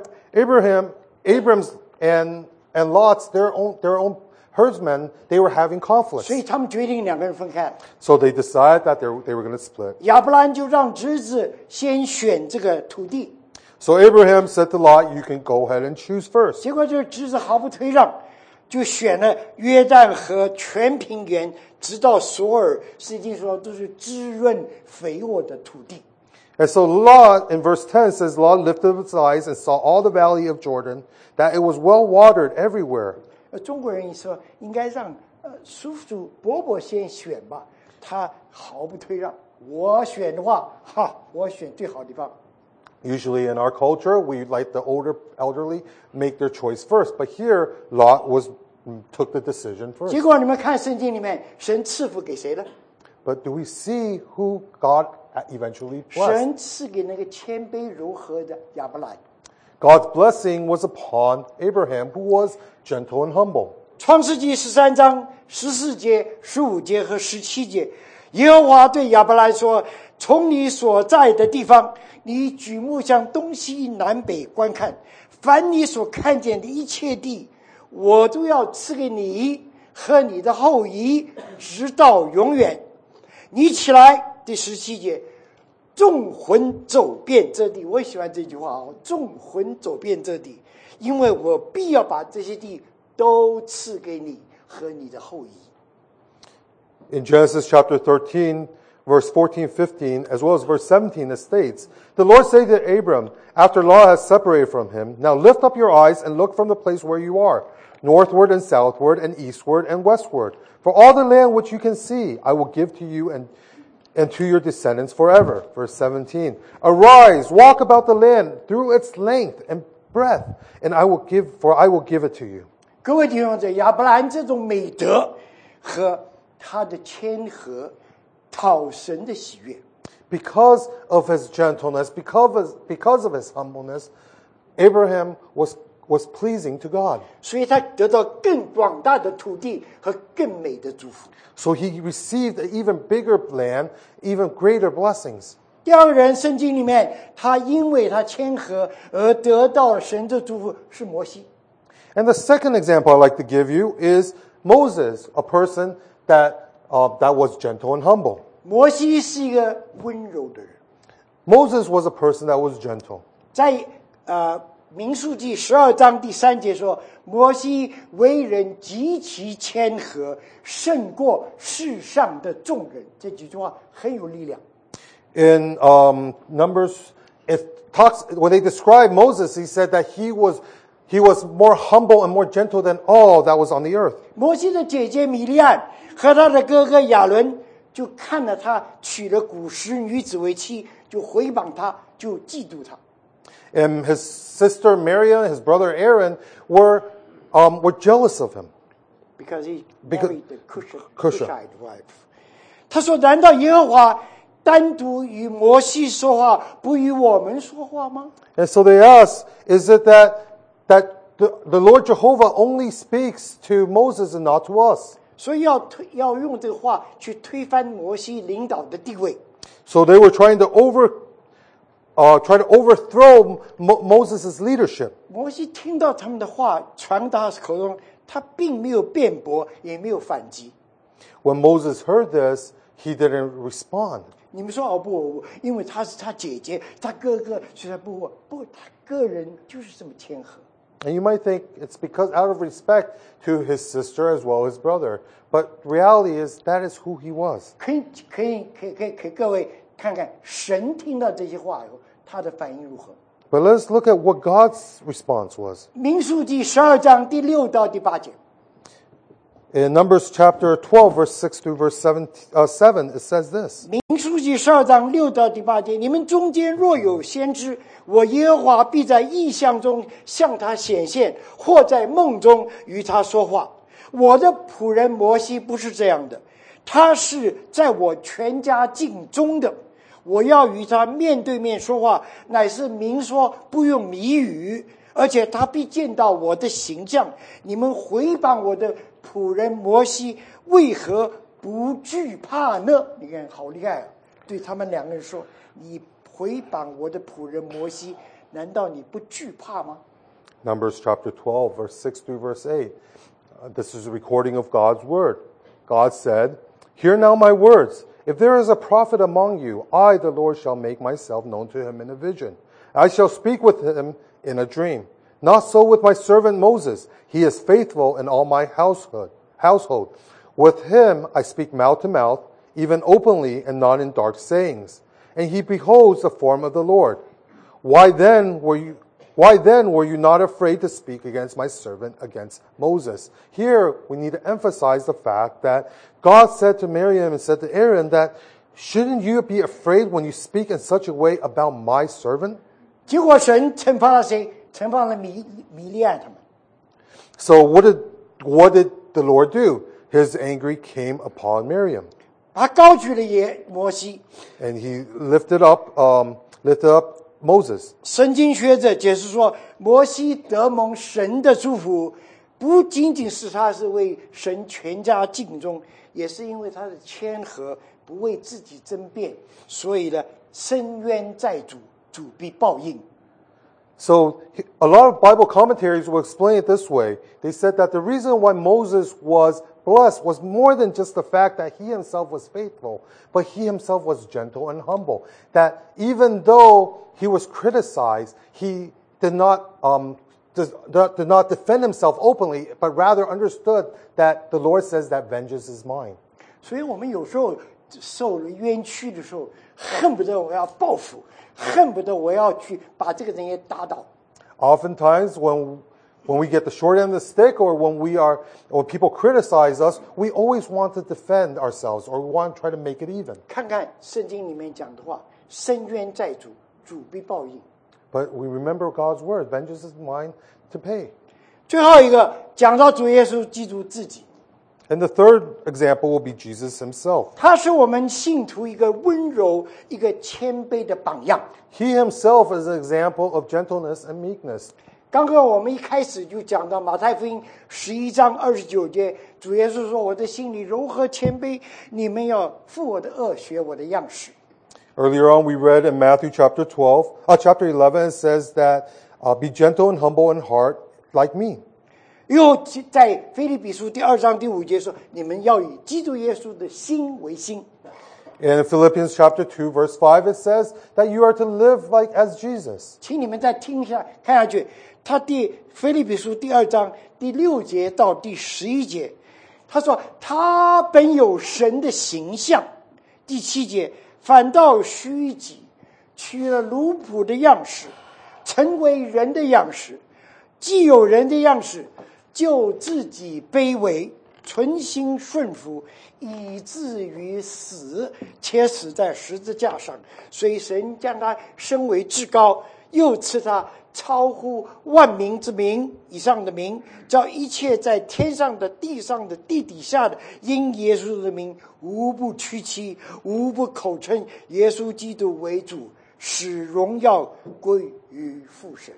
Abram's and Lot's their own herdsmen, they were having 所 conflicts. 以他们决定两个人分开。 So they decided that they were going to split. 亚伯兰就让侄子先选这个土地， So Abraham said to Lot, "You can go ahead and choose first." 结果这个侄子毫不退让，就选了约旦河全平原，直到索尔，实际说都是滋润肥沃的土地。 And so Lot, in verse 10, says, Lot lifted up his eyes and saw all the valley of Jordan, that it was well watered everywhere. 中国人说应该让叔叔伯伯先选吧，他毫不退让。我选的话，我选最好的地方。 Usually in our culture, we let the elderly make their choice first. But here, Lot took the decision 结 first. 果你们看圣经里面，神赐福给谁呢？ But do we see who God eventually blessed? 神赐给那个谦卑柔和的亚伯兰。 God's blessing was upon Abraham, who was gentle and humble. 创世纪13章14节、15节和17节，耶和华对亚伯兰说：“从你所在的地方，你举目向东西南北观看，凡你所看见的一切地，我都要赐给你和你的后裔，直到永远。你起来，第17节，纵魂走遍这地。”我也喜欢这句话啊，纵魂走遍这地，因为我必要把这些地都赐给你和你的后裔。 In Genesis chapter 13, verse 14, 15, as well as verse 17, it states, "The Lord said to Abram, after Lot has separated from him, Now lift up your eyes and look from the place where you are, northward and southward and eastward and westward. For all the land which you can see, I will give to you and to your descendants forever." Verse 17, "Arise, walk about the land through its length and breadth, and I will give it to you." 各位弟兄姊妹，亚伯兰这种美德和他的谦和，讨神的喜悦。 Because of his gentleness, because of his humbleness, Abraham was pleasing to God. 所以他得到更广大的土地和更美的祝福。 So he received an even bigger land, even greater blessings. 第二个人，圣经里面，他因为他谦和而得到神的祝福，是摩西。 And the second example I'd like to give you is Moses, a person that was gentle and humble. 摩西是一个温柔的人， Moses was a person that was gentle. 在民数记12章第3节说，摩西为人极其谦和，胜过世上的众人。这几句话很有力量。 In Numbers, when they describe Moses, he said that he was more humble and more gentle than all that was on the earth. 摩西的姐姐米利暗和他的哥哥亚伦就看了他娶了古时女子为妻，就诽谤他，就嫉妒他。 And his sister Miriam and his brother Aaron were jealous of him. Because he Because- married the Cushite. Cushite wife. 他说：“难道耶和华单独与摩西说话，不与我们说话吗？” And so they asked, is it that the Lord Jehovah only speaks to Moses and not to us? 所以要用这个话去推翻摩西领导的地位。 So they were trying to overthrow Moses' leadership. 摩西听到他们的话传到他口中，他并没有辩驳，也没有反击。 When Moses heard this, he didn't respond. 你们说不，因为他是他姐姐，他哥哥，所以他不，他个人就是这么谦和。 And you might think it's because out of respect to his sister as well as brother. But reality is that is who he was. 可以各位看看神听到这些话以后，他的反应如何？ But let's look at what God's response was. 民数记12章第6到第8节。 In Numbers chapter 12, verse 6 through verse 7, it says this. 民数记12章6到第8节，你们中间若有先知，我耶和华必在异象中向他显现，或在梦中与他说话。我的仆人摩西不是这样的，他是在我全家境中的。我要与他面对面说话，乃是明说，不用谜语， 而且他必见到我的形象。你们毁谤我的仆人摩西，为何不惧怕呢？你看好厉害啊！对他们两个人说，你毁谤我的仆人摩西，难道你不惧怕吗？ Numbers chapter 12, verse 6 through verse 8. This is a recording of God's word. God said, "Hear now my words. If there is a prophet among you, I, the Lord, shall make myself known to him in a vision. I shall speak with him in a dream. Not so with my servant Moses. He is faithful in all my household. With him I speak mouth to mouth, even openly and not in dark sayings. And he beholds the form of the Lord. Why then were you not afraid to speak against my servant, against Moses?" Here, we need to emphasize the fact that God said to Miriam and said to Aaron that, shouldn't you be afraid when you speak in such a way about my servant? 结果神惩罚了谁？惩罚了米利暗他们。 So what did the Lord do? His anger came upon Miriam. 他高举了摩西。 And he lifted up Moses. 圣经学者解释说，摩西得蒙神的祝福，不仅仅是他是为神全家尽忠，也是因为他的谦和，不为自己争辩，所以呢，深渊在主，主必报应。 So a lot of Bible commentaries will explain it this way. They said that the reason why Moses was blessed was more than just the fact that he himself was faithful, but he himself was gentle and humble. That even though he was criticized, he did not defend himself openly, but rather understood that the Lord says that vengeance is mine. 所以我们有时候受了冤屈的时候，恨不得我要报复，恨不得我要去把这个人也打倒。 Oftentimes, when we get the short end of the stick, or when people criticize us, we always want to defend ourselves, or we want to try to make it even. 看看圣经里面讲的话，深渊在主，主必报应。 But we remember God's word, vengeance is mine to pay. 最后一个讲到主耶稣基督自己， And the third example will be Jesus himself. 他是我们信徒一个温柔、一个谦卑的榜样。 He himself is an example of gentleness and meekness. 刚刚我们一开始就讲到马太福音11章29节，主耶稣说：“我的心里柔和谦卑，你们要负我的恶，学我的样式。” Earlier on, we read in Matthew chapter 11, it says that, "Be gentle and humble in heart, like me." 又在腓立比书2章5节说：“你们要以基督耶稣的心为心。” In Philippians chapter 2, verse 5, it says that you are to live like as Jesus. 请你们再看下去，他腓立比书2章6节到11节，他说他本有神的形象。7节，反倒虚己，取了奴仆的样式，成为人的样式。既有人的样式，就自己卑微，存心顺服，以至于死，且死在十字架上。所以神将他升为至高，又赐他超乎万民之名以上的名，叫一切在天上的、地上的、地底下的，因耶稣的名，无不屈膝，无不口称耶稣基督为主，使荣耀归于父神。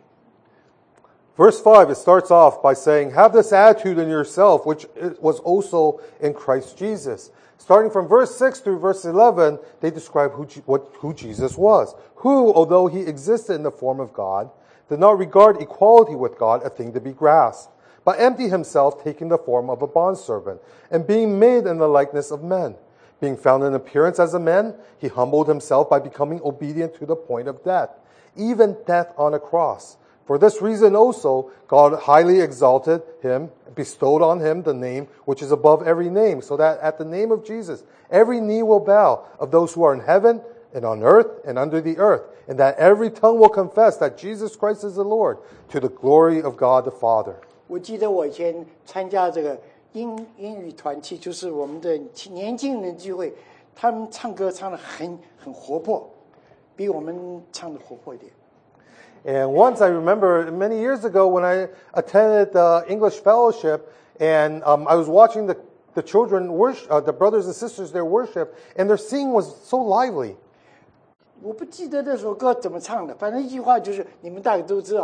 Verse 5, it starts off by saying, "Have this attitude in yourself, which was also in Christ Jesus." Starting from verse 6 through verse 11, they describe who Jesus was, who, although he existed in the form of God, did not regard equality with God a thing to be grasped, but emptied himself, taking the form of a bondservant, and being made in the likeness of men. Being found in appearance as a man, he humbled himself by becoming obedient to the point of death, even death on a cross. For this reason also, God highly exalted him, bestowed on him the name which is above every name, so that at the name of Jesus, every knee will bow, of those who are in heaven and on earth and under the earth, and that every tongue will confess that Jesus Christ is the Lord, to the glory of God the Father. 我记得我以前参加这个英语团契，就是我们的年轻人聚会，他们唱歌唱得很活泼，比我们唱得活泼一点。 And once I remember many years ago when I attended the English fellowship, and I was watching the children worship, the brothers and sisters there worship, and their singing was so lively. 我不记得那首歌怎么唱的，反正一句话就是你们大概都知道，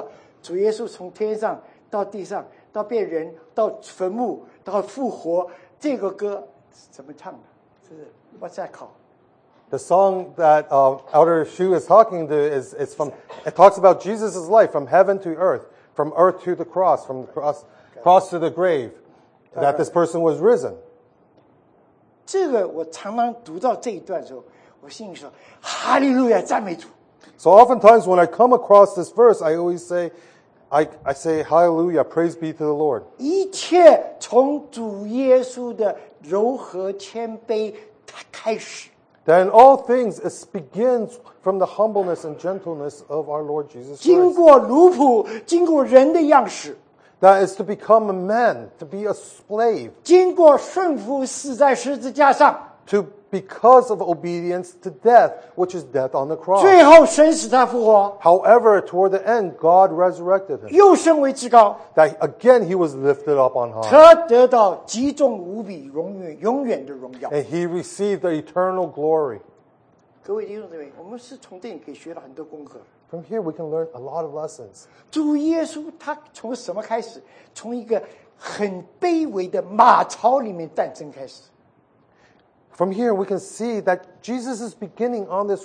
主耶稣从天上到地上，到变人，到坟墓，到复活，这个歌怎么唱的？是 What's that called? The song that Elder Shu is talking to is from, it talks about Jesus' life from heaven to from earth to the cross, from the cross to the grave, that this person was risen. 这个我常常读到这一段的时候，我心里说：哈利路亚，赞美主！ So oftentimes when I come across this verse, I always say, I say, hallelujah, praise be to the Lord. 一切从主耶稣的柔和谦卑开始。 That in all things it begins from the humbleness and gentleness of our Lord Jesus 经 Christ. 过奴仆，经过人的样式， That is to become a man, to be a slave, 经过顺服，死在十字架上， because of obedience to death, which is death on the cross. 最后神使他复活， However, toward the end, God resurrected him. 又升为至高， That again he was lifted up on high. 他得到极重无比、永远的荣耀。 And he received the eternal glory. 各位弟兄姊妹，我们是从这里可以学到很多功课。 From here we can learn a lot of lessons. 主耶稣他从什么开始？从一个很卑微的马槽里面诞生开始。 From here we can see that Jesus' beginning on this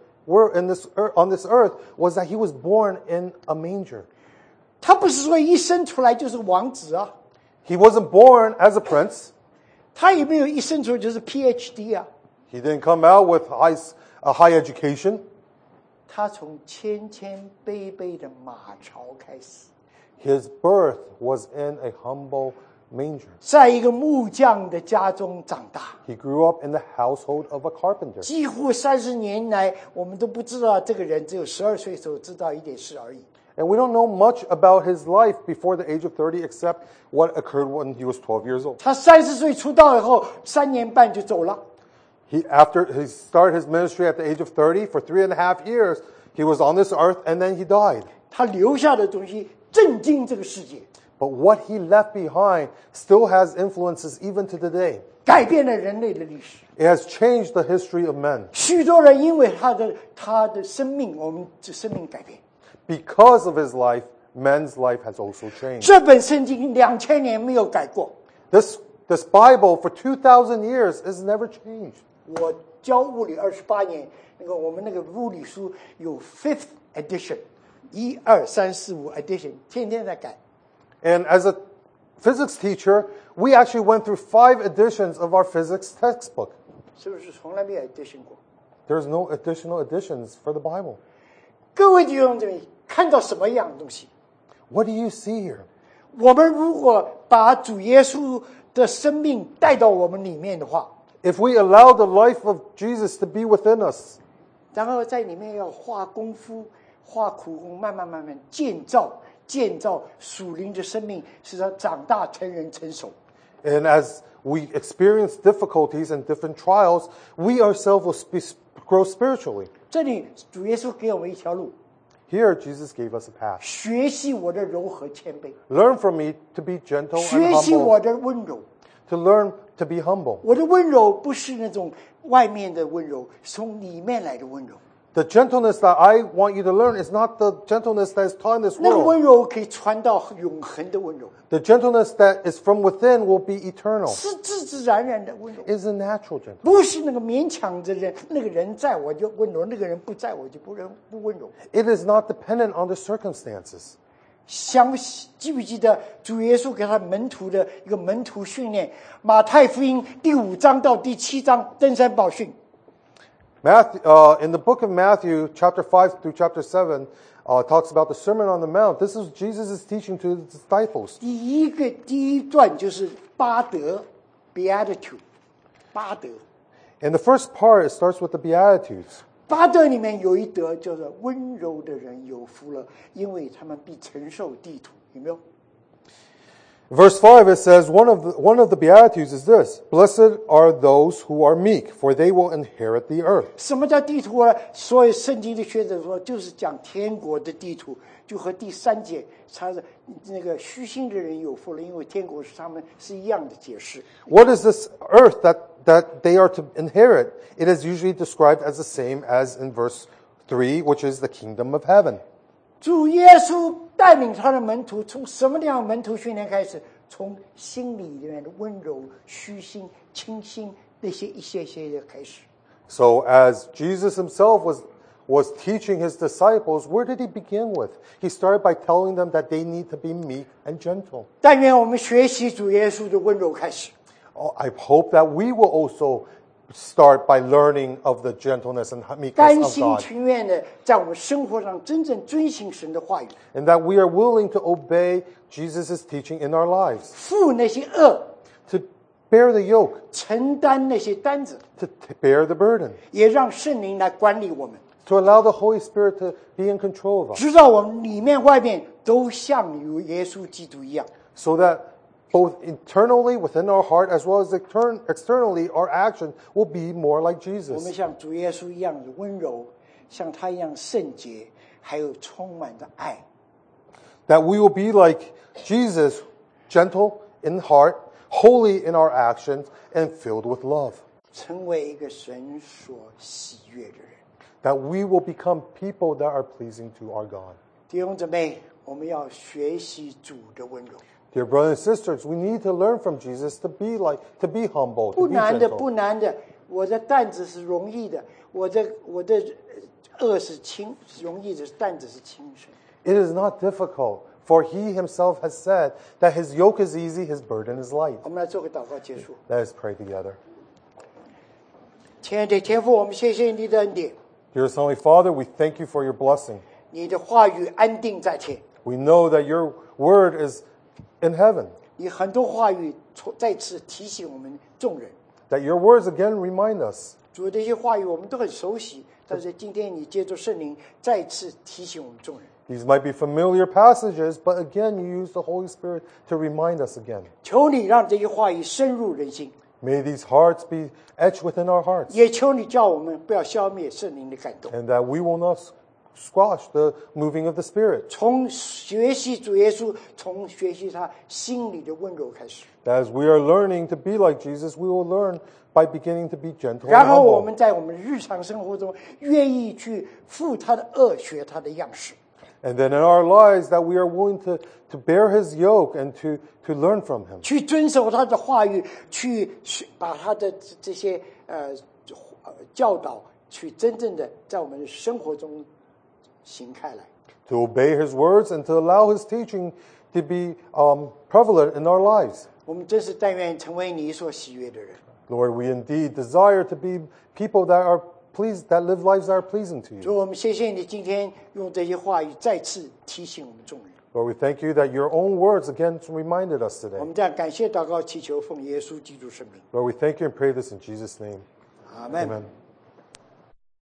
on this earth was that he was born in a manger. 他不是说一生出来就是王子啊， He wasn't born as a prince. 他也没有一生出来就是 PhD 啊， He didn't come out with a high education. 他从谦卑卑的马槽开始， His birth was in a humble manger. 在一个木匠的家中长大。 He grew up in the household of a carpenter. 几乎30年来，我们都不知道这个人，只有12岁的时候知道一点事而已。 And we don't know much about his life before the age of 30 except what occurred when he was 12 years old. 他30岁出道以后，3年半就走了。 After he started his ministry at the age of 30, for 3.5 years, he was on this earth and then he died. 他留下的东西震惊这个世界， But what he left behind still has influences even to today. 改变了人类的历史。 It has changed the history of men. 许多人因为他的生命，我们这生命改变。 Because of his life, men's life has also changed. 这本圣经2000年没有改过。 This Bible for 2,000 years has never changed. 我教物理28年，我们那个物理书有 fifth edition， 1、2、3、4、5 edition， 天天在改。 And as a physics teacher, we actually went through 5 editions of our physics textbook. 是不是从来没有 edition 过？ There's no additional editions for the Bible. 各位弟兄姊妹，看到什么样的东西？ What do you see here? 我们如果把主耶稣的生命带到我们里面的话， If we allow the life of Jesus to be within us, 然后在里面要花功夫、花苦功，慢慢建造属灵的生命，使它长大成人成熟。 and as we experience difficulties and different trials, we ourselves will grow spiritually. 这里主耶稣给我们一条路， Here, Jesus gave us a path. 学习我的柔和谦卑， Learn from me to be gentle and 学习我 humble, 的温柔。 to learn to be humble. 我的温柔不是那种外面的温柔，是从里面来的温柔。 The gentleness that I want you to learn is not the gentleness that is taught in this 那个温 world. 柔可以传到永恒的温柔， The gentleness that is from within will be eternal. 是自然的温柔， Is a natural gentleness. 不是那个勉强的人，那个人在我就温柔，那个人不在我就不温柔。 It is not dependent on the circumstances. 记不记得主耶稣给他门徒的一个门徒训练？马太福音第5章到第7章登山宝训。 In the book of Matthew, chapter 5 through chapter 7, talks about the Sermon on the Mount. This is Jesus' teaching to his disciples. 第一段就是巴德 Beatitude， 巴德。 In the first part, it starts with the Beatitudes. 巴德里面有一德叫做温柔的人有福了，因为他们必承受地土。有没有？ Verse 5, it says, one of the Beatitudes is this: Blessed are those who are meek, for they will inherit the earth. 什么叫地图呢？所有圣经的学者说，就是讲天国的地图，就和第3节他的那个虚心的人有福了，因为天国是他们是一样的解释。 What is this earth that they are to inherit? It is usually described as the same as in verse 3, which is the kingdom of heaven. 主耶稣带领他的门徒，从什么样门徒训练开始？从心里面的温柔、虚心、清心那些一些的开始。 So as Jesus himself was teaching his disciples, where did he begin with? He started by telling them that they need to be meek and gentle. 但愿我们学习主耶稣的温柔开始。 Oh, I hope that we will also start by learning of the gentleness and 甘 meekness of 心 God. 情愿的在我们生活上真正遵行神的话语， And that we are willing to obey Jesus' teaching in our lives. 负那些恶， To bear the yoke, 承担那些担子， to bear the burden. 也让圣灵来管理我们， To allow the Holy Spirit to be in control of us. 直到我们里面外面都像有耶稣基督一样。 So that both internally within our heart as well as externally our action will be more like 我们 Jesus. 像主耶稣一样的温柔，像他一样圣洁，还有充满着爱。 That we will be like Jesus, gentle in heart, holy in our actions, and filled with love. 成为一个神所喜悦的人。 That we will become people that are pleasing to our God. 弟兄姊妹，我们要学习主的温柔。 Dear brothers and sisters, we need to learn from Jesus to be humble, 不 to be 难的， gentle. 不难的。我的担子是容易的，我的恶是容易的，担子是轻省。 It is not difficult, for he himself has said that his yoke is easy, his burden is light. 我们来做个祷告结束。 Let us pray together. 亲爱的天父，我们谢谢你的恩典， Dearest Heavenly Father, we thank you for your blessing. 你的话语安定在天， We know that your word is in heaven, 你很多话语再次提醒我们众人。 that your words again remind us. 主这些话语我们都很熟悉，但是今天你借助圣灵再次提醒我们众人。 These might be familiar passages, but again, you use the Holy Spirit to remind us again. 求你让这些话语深入人心， May these hearts be etched within our hearts, 也求你叫我们不要消灭圣灵的感动。 and that we will not squash the moving of the Spirit. 从学习主耶稣，从学习他心里的温柔开始， That as we are learning to be like Jesus, we will learn by beginning to be gentle and 然后我 humble. 们在我们日常生活中愿意去负他的恶，学他的样式。 And then in our lives, that we are willing to bear his yoke and to learn from him. 去遵守他的话语，去把他的这些教导，去真正的在我们的生活中行开来。 To obey his words and to allow his teaching to be prevalent in our lives. 我们真是但愿成为你所喜悦的人。 Lord, we indeed desire to be people that are pleased, that live lives that are pleasing to you. 主，我们谢谢你今天用这些话语再次提醒我们众人。 Lord, we thank you that your own words again reminded us 我 today. 们这样感谢祷告祈求，奉耶稣基督圣名， Lord, we thank you and pray this in Jesus' name. 阿门。 Amen.